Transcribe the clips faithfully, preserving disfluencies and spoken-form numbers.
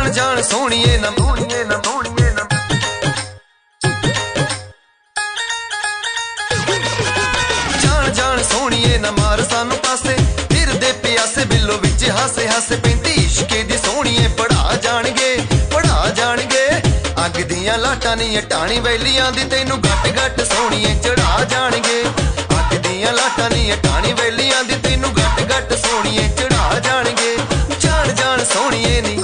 ਜਾਣ ਸੋਹਣੀਏ ਨਾ ਸੋਹਣੀਏ ਨਾ ਸੋਹਣੀਏ ਨਾ ਜਾਣ ਜਾਣ ਸੋਹਣੀਏ ਨਾ ਮਾਰ ਸਾਨੂੰ ਪਾਸੇ ਫਿਰਦੇ ਪਿਆਸੇ ਬਿੱਲੋ ਵਿੱਚ ਹਾਸੇ ਹਾਸੇ ਪੈਂਦੀ ਇਸ਼ਕੇ ਦੀ ਸੋਹਣੀਏ ਪੜਾ ਜਾਣਗੇ ਪੜਾ ਜਾਣਗੇ ਅੱਗ ਦੀਆਂ ਲਾਟਾਂ ਨੀ ਟਾਣੀ ਵੈਲੀਆਂ ਦੀ ਤੈਨੂੰ ਗੱਟ ਗੱਟ ਸੋਹਣੀਏ ਚੜਾ ਜਾਣਗੇ ਅੱਗ ਦੀਆਂ ਲਾਟਾਂ ਨੀ ਟਾਣੀ ਵੈਲੀਆਂ ਦੀ ਤੈਨੂੰ ਗੱਟ ਗੱਟ ਸੋਹਣੀਏ ਚੜਾ ਜਾਣਗੇ ਜਾਣ ਜਾਣ ਸੋਹਣੀਏ ਨੀ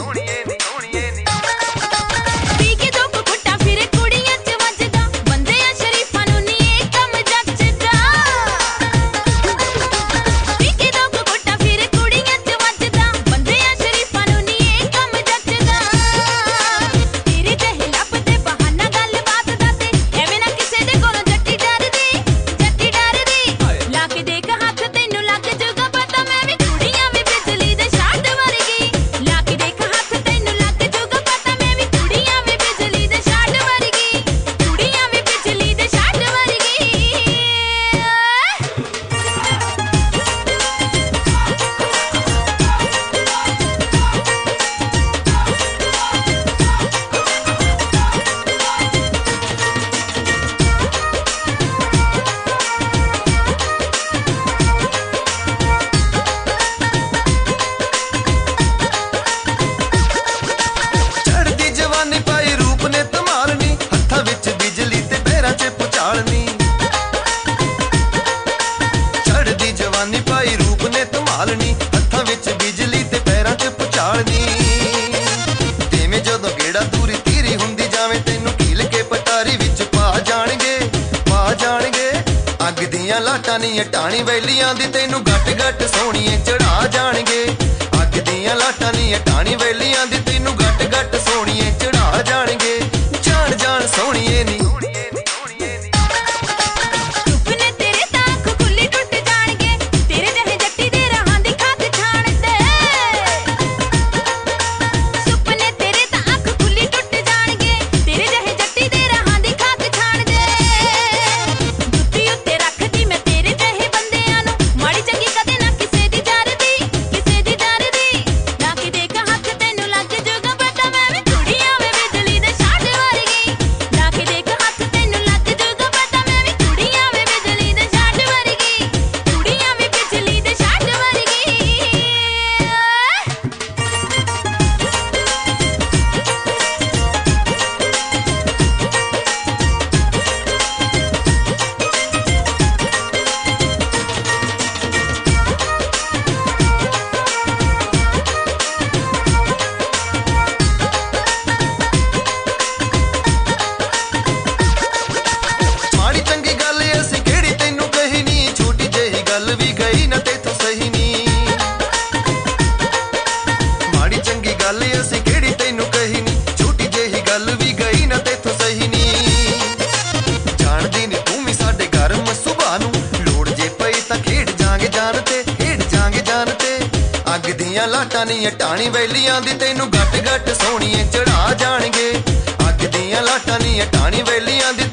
ਹੱਥਾਂ ਵਿੱਚ ਬਿਜਲੀ ਤੇ ਪੈਰਾਂ 'ਚ ਪੁਚਾਲਨੀ ਤੇਵੇਂ ਜਦੋਂ ਗੇੜਾ ਦੂਰੀ ਤੀਰੀ ਹੁੰਦੀ ਜਾਵੇਂ ਤੈਨੂੰ ਕੀਲ ਕੇ ਪਟਾਰੀ ਵਿੱਚ ਪਾ ਜਾਣਗੇ ਪਾ ਜਾਣਗੇ ਅੱਗ ਦੀਆਂ ਲਾਟਾਂ ਨੀ ਟਾਣੀ ਵੈਲੀਆਂ ਦੀ ਤੈਨੂੰ ਗੱਟ ਗੱਟ ਸੋਹਣੀਏ ਚੜਾ ਜਾਣਗੇ ਅੱਗ ਦੀਆਂ ਲਾਟਾਂ ਨੀ ਟਾਣੀ ਵੈਲੀਆਂ ਦੀ ਤੈਨੂੰ ਗੱਟ ਗੱਟ ਸੋਹਣੀਏ ਚੜਾ ਜਾਣਗੇ ਜਾਣ ਜਾਣ ਸੋਹਣੀਏ ਨੀ ਅੱਗ ਦੀਆਂ ਲਾਟਾਂ ਨੀ ਟਾਣੀ ਵੈਲੀਆਂ ਦੀ ਤੈਨੂੰ ਗੱਟ ਗੱਟ ਸੋਹਣੀਏ ਚੜਾ ਜਾਣਗੇ ਅੱਗ ਦੀਆਂ ਲਾਟਾਂ ਨੀ ਟਾਣੀ ਵੈਲੀਆਂ ਦੀ